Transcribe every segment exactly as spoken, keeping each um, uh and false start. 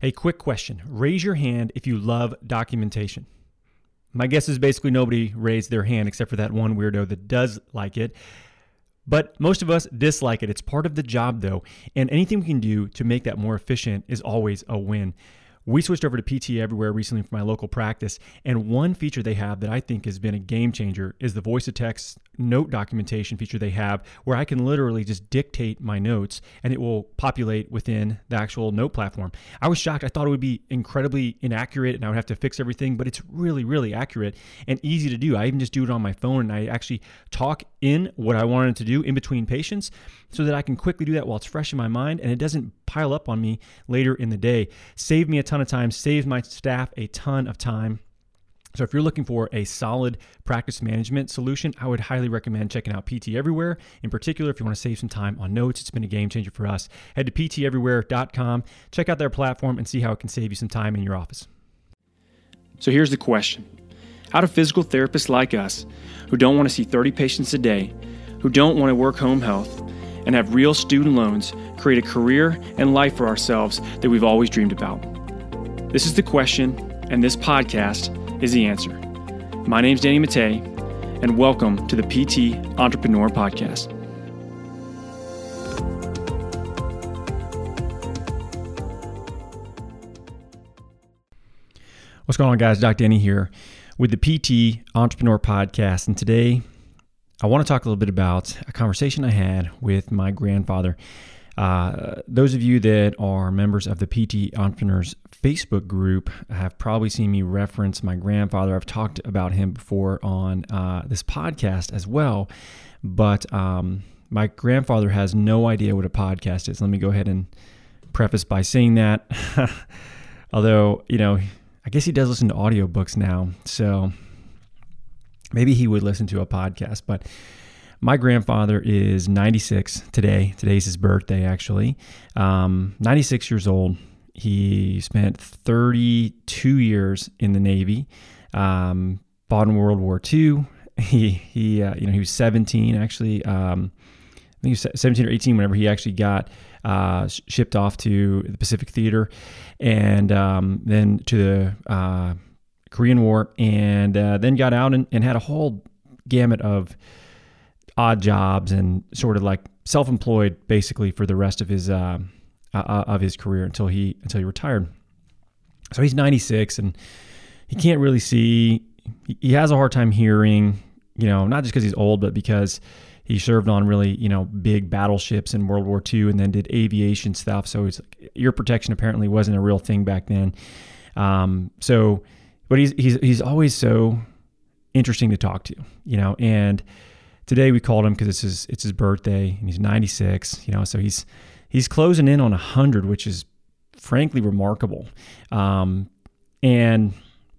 Hey, quick question. Raise your hand if you love documentation. My guess is basically nobody raised their hand except for that one weirdo that does like it. But most of us dislike it. It's part of the job though. And anything we can do to make that more efficient is always a win. We switched over to P T Everywhere recently for my local practice, and one feature they have that I think has been a game changer is the voice-to-text note documentation feature they have, where I can literally just dictate my notes and it will populate within the actual note platform. I was shocked. I thought it would be incredibly inaccurate and I would have to fix everything, but it's really, really accurate and easy to do. I even just do it on my phone, and I actually talk in what I wanted to do in between patients so that I can quickly do that while it's fresh in my mind and it doesn't pile up on me later in the day. Save me a ton of time, saves my staff a ton of time. So if you're looking for a solid practice management solution, I would highly recommend checking out P T Everywhere. In particular, if you want to save some time on notes, it's been a game changer for us. Head to P T everywhere dot com, check out their platform, and see how it can save you some time in your office. So here's the question. How do physical therapists like us, who don't want to see thirty patients a day, who don't want to work home health, and have real student loans, create a career and life for ourselves that we've always dreamed about? This is the question, and this podcast is the answer. My name's Danny Mattei, and welcome to the P T Entrepreneur Podcast. What's going on, guys? Doctor Danny here with the P T Entrepreneur Podcast, and today I want to talk a little bit about a conversation I had with my grandfather. Uh, those of you that are members of the P T Entrepreneurs Facebook group have probably seen me reference my grandfather. I've talked about him before on uh, this podcast as well, but um, my grandfather has no idea what a podcast is. Let me go ahead and preface by saying that. Although, you know, I guess he does listen to audiobooks now, so maybe he would listen to a podcast, but my grandfather is ninety-six today. Today's his birthday, actually. Um, ninety-six years old. He spent thirty-two years in the Navy. Um, fought in World War Two. He he uh, you know he was seventeen actually. Um, I think he was seventeen or eighteen whenever he actually got uh, shipped off to the Pacific Theater, and um, then to the uh, Korean War, and uh, then got out and, and had a whole gamut of odd jobs and sort of like self-employed basically for the rest of his uh, uh, of his career until he until he retired. So he's ninety-six and he can't really see. He, he has a hard time hearing, you know, not just because he's old, but because he served on really, you know, big battleships in World War Two and then did aviation stuff. So it's like ear protection apparently wasn't a real thing back then. Um, so, but he's he's he's always so interesting to talk to, you know, and today we called him because it's his it's his birthday and he's ninety-six, you know, so he's he's closing in on one hundred, which is frankly remarkable. Um, and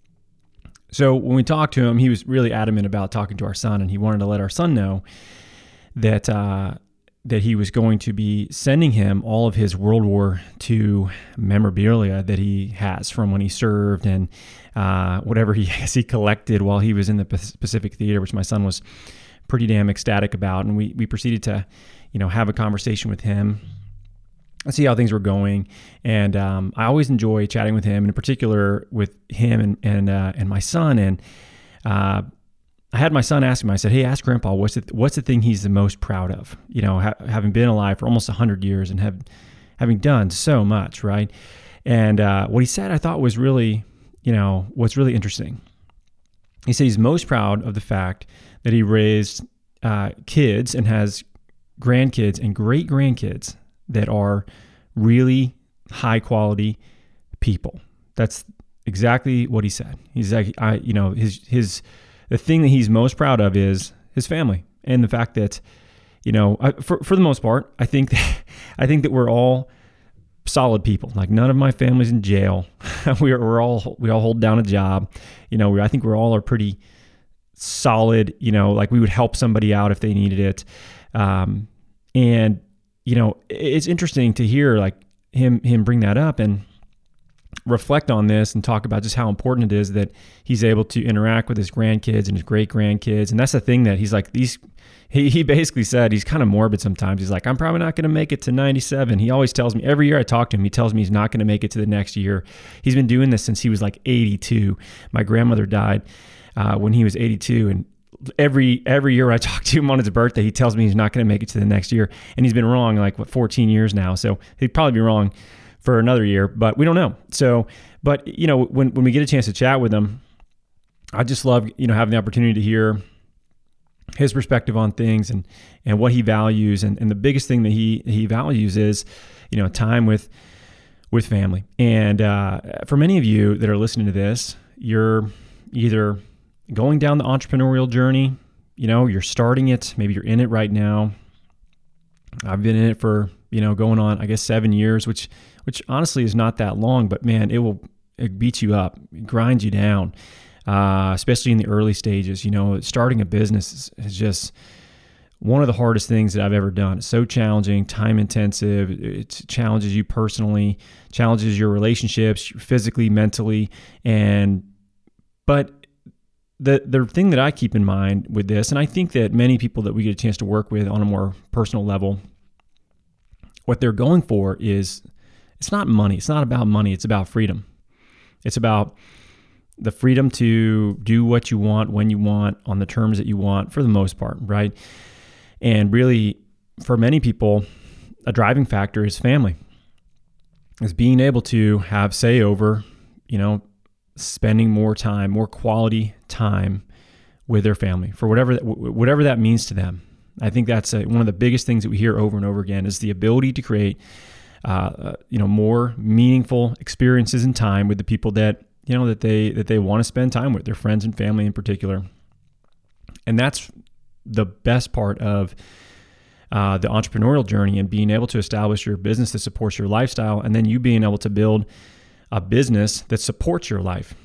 so when we talked to him, he was really adamant about talking to our son, and he wanted to let our son know that uh, that he was going to be sending him all of his World War Two memorabilia that he has from when he served and uh, whatever he he collected while he was in the Pacific Theater, which my son was pretty damn ecstatic about. And we we proceeded to, you know, have a conversation with him and see how things were going. And um, I always enjoy chatting with him, and in particular with him and and uh, and my son. And uh, I had my son ask him. I said, "Hey, ask Grandpa what's the what's the thing he's the most proud of? You know, ha- having been alive for almost a hundred years and have having done so much, right?" And uh, what he said, I thought was really, you know, what's really interesting. He said he's most proud of the fact that he raised uh, kids and has grandkids and great grandkids that are really high quality people. That's exactly what he said. He's like, I, you know, his his the thing that he's most proud of is his family and the fact that, you know, I, for for the most part, I think that I think that we're all solid people. Like none of my family's in jail. we're we're all we all hold down a job. You know, we, I think we're all are pretty solid, you know, like we would help somebody out if they needed it. Um, and, you know, it's interesting to hear like him, him bring that up. And reflect on this and talk about just how important it is that he's able to interact with his grandkids and his great grandkids. And that's the thing that he's like, these, he, he basically said, he's kind of morbid sometimes. He's like, I'm probably not going to make it to ninety-seven. He always tells me, every year I talk to him, he tells me he's not going to make it to the next year. He's been doing this since he was like eighty-two. My grandmother died uh, when he was eighty-two. And every, every year I talk to him on his birthday, he tells me he's not going to make it to the next year. And he's been wrong like what, fourteen years now. So he'd probably be wrong for another year, but we don't know. So, but you know, when, when we get a chance to chat with him, I just love, you know, having the opportunity to hear his perspective on things and, and what he values. And, and the biggest thing that he, he values is, you know, time with, with family. And, uh, for many of you that are listening to this, you're either going down the entrepreneurial journey, you know, you're starting it, maybe you're in it right now. I've been in it for, you know, going on, I guess, seven years, which, which honestly is not that long, but man, it will, it beats you up, it grinds you down, uh, especially in the early stages. You know, starting a business is, is just one of the hardest things that I've ever done. It's so challenging, time intensive. It challenges you personally, challenges your relationships, physically, mentally. And, but the, the thing that I keep in mind with this, and I think that many people that we get a chance to work with on a more personal level, what they're going for is, it's not money. It's not about money. It's about freedom. It's about the freedom to do what you want, when you want, on the terms that you want, for the most part, right? And really, for many people, a driving factor is family. Is being able to have say over, you know, spending more time, more quality time with their family, for whatever that, whatever that means to them. I think that's a, one of the biggest things that we hear over and over again is the ability to create Uh, you know, more meaningful experiences and time with the people that, you know, that they, that they want to spend time with, their friends and family in particular. And that's the best part of uh, the entrepreneurial journey, and being able to establish your business that supports your lifestyle, and then you being able to build a business that supports your life.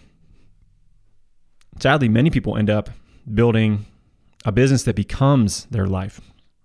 Sadly, many people end up building a business that becomes their life.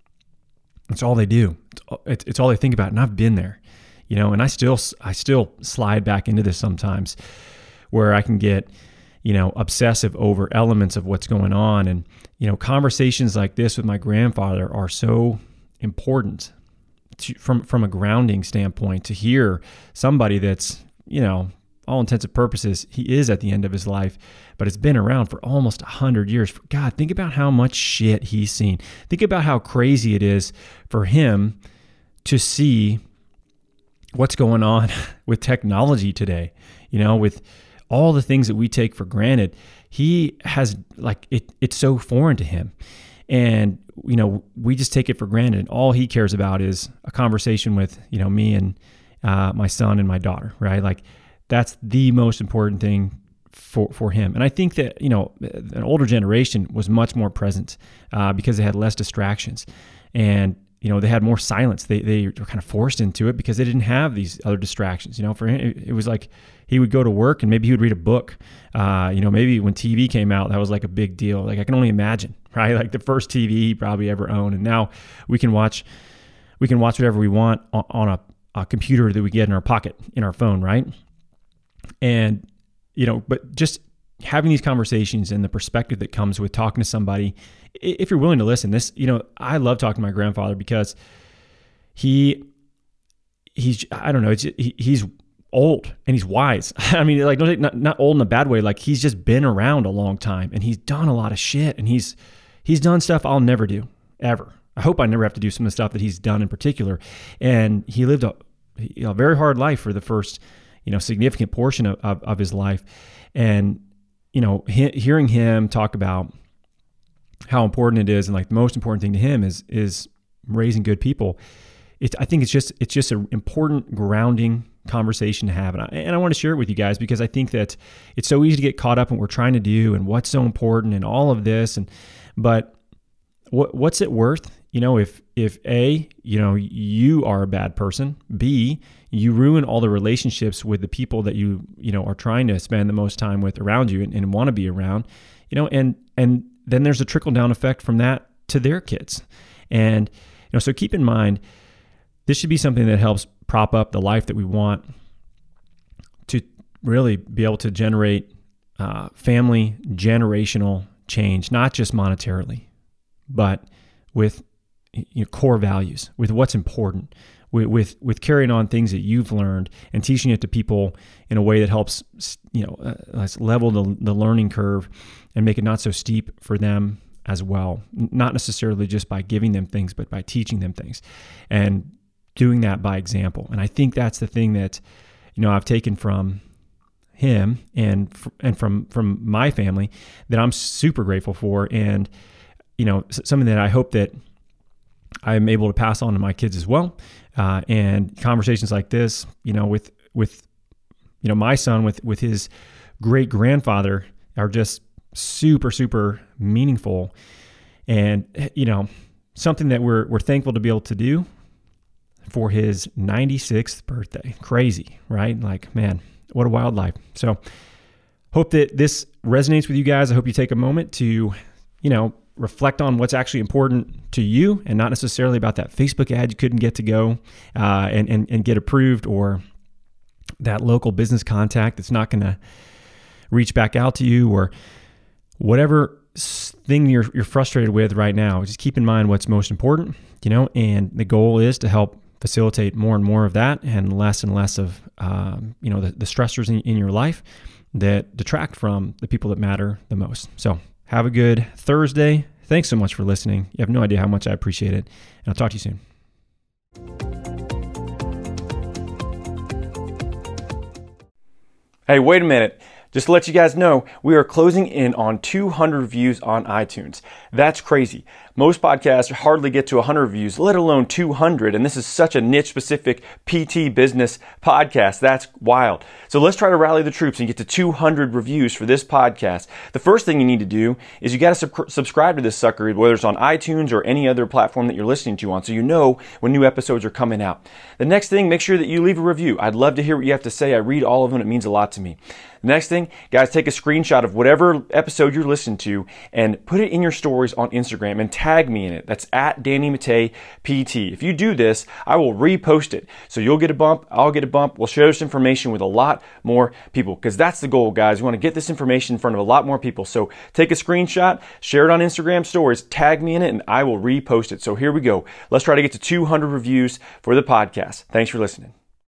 It's all they do. It's, it's all they think about. And I've been there, you know, and I still, I still slide back into this sometimes, where I can get, you know, obsessive over elements of what's going on. And, you know, conversations like this with my grandfather are so important to, from, from a grounding standpoint, to hear somebody that's, you know, all intents and purposes, he is at the end of his life, but it's been around for almost a hundred years. God, think about how much shit he's seen. Think about how crazy it is for him to see what's going on with technology today, you know, with all the things that we take for granted. He has like, it, it's so foreign to him. And, you know, we just take it for granted. All he cares about is a conversation with, you know, me and uh, my son and my daughter, right? Like, that's the most important thing for, for him. And I think that, you know, an older generation was much more present uh, because they had less distractions, and, you know, they had more silence. They they were kind of forced into it because they didn't have these other distractions. You know, for him, it, it was like he would go to work and maybe he would read a book. Uh, you know, maybe when T V came out, that was like a big deal. Like, I can only imagine, right? Like the first T V he probably ever owned. And now we can watch, we can watch whatever we want on, on a, a computer that we get in our pocket, in our phone, right? And, you know, but just having these conversations and the perspective that comes with talking to somebody, if you're willing to listen, this, you know, I love talking to my grandfather because he, he's, I don't know, it's, he, he's old and he's wise. I mean, like, not, not old in a bad way. Like, he's just been around a long time and he's done a lot of shit, and he's, he's done stuff I'll never do, ever. I hope I never have to do some of the stuff that he's done in particular. And he lived a, a very hard life for the first, you know, significant portion of, of, of his life. And, you know, he, hearing him talk about how important it is, and like the most important thing to him is, is raising good people. It, I think it's just, it's just an important grounding conversation to have. And I, and I want to share it with you guys because I think that it's so easy to get caught up in what we're trying to do and what's so important and all of this. And, but what, what's it worth? You know, if, if A, you know, you are a bad person, B, you ruin all the relationships with the people that you, you know, are trying to spend the most time with around you and, and want to be around, you know, and, and then there's a trickle down effect from that to their kids. And, you know, so keep in mind, this should be something that helps prop up the life that we want to, really be able to generate uh, family generational change, not just monetarily, but with you know, core values, with what's important, with, with with carrying on things that you've learned and teaching it to people in a way that helps you know uh, level the, the learning curve and make it not so steep for them as well. Not necessarily just by giving them things, but by teaching them things and doing that by example. And I think that's the thing that you know I've taken from him and and from from my family that I'm super grateful for, and you know something that I hope that I'm able to pass on to my kids as well. Uh, and conversations like this, you know, with with you know my son with with his great grandfather are just super super meaningful, and you know something that we're we're thankful to be able to do for his ninety-sixth birthday. Crazy, right? Like, man, what a wild life. So hope that this resonates with you guys. I hope you take a moment to, you know, reflect on what's actually important to you and not necessarily about that Facebook ad you couldn't get to go uh, and, and, and get approved, or that local business contact that's not going to reach back out to you, or whatever thing you're, you're frustrated with right now. Just keep in mind what's most important, you know, and the goal is to help facilitate more and more of that and less and less of, um, you know, the, the stressors in, in your life that detract from the people that matter the most. So have a good Thursday. Thanks so much for listening. You have no idea how much I appreciate it. And I'll talk to you soon. Hey, wait a minute. Just to let you guys know, we are closing in on two hundred reviews on iTunes. That's crazy. Most podcasts hardly get to one hundred reviews, let alone two hundred. And this is such a niche-specific P T business podcast. That's wild. So let's try to rally the troops and get to two hundred reviews for this podcast. The first thing you need to do is you got to sub- subscribe to this sucker, whether it's on iTunes or any other platform that you're listening to on, so you know when new episodes are coming out. The next thing, make sure that you leave a review. I'd love to hear what you have to say. I read all of them. It means a lot to me. The next thing, guys, take a screenshot of whatever episode you're listening to and put it in your stories on Instagram and tag me in it. That's at Danny Mattei P T. If you do this, I will repost it. So you'll get a bump, I'll get a bump. We'll share this information with a lot more people, because that's the goal, guys. We want to get this information in front of a lot more people. So take a screenshot, share it on Instagram stories, tag me in it, and I will repost it. So here we go. Let's try to get to two hundred reviews for the podcast. Thanks for listening.